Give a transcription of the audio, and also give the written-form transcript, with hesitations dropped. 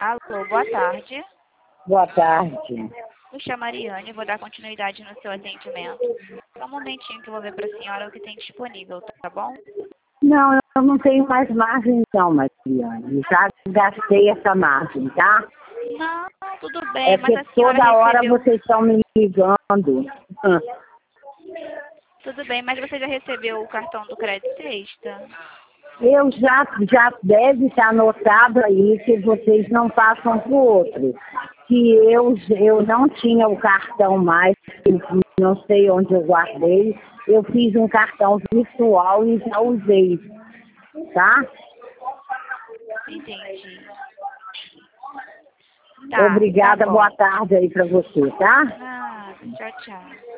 Alô, boa tarde. Boa tarde. Me chamo Mariane, vou dar continuidade no seu atendimento. Só um momentinho que eu vou ver para a senhora o que tem disponível, tá bom? Não, eu não tenho mais margem não, Mariane. Já gastei essa margem, tá? Não, tudo bem, É mas que a senhora toda hora recebeu... vocês estão me ligando. Tudo bem, mas você já recebeu o cartão do crédito extra? Eu já deve estar anotado aí que vocês não passam para o outro. Que eu não tinha o cartão mais, que não sei onde eu guardei. Eu fiz um cartão virtual e já usei, tá? Entendi. Tá Obrigada, bom. boa tarde aí para você, tá? Nada, tchau, tchau.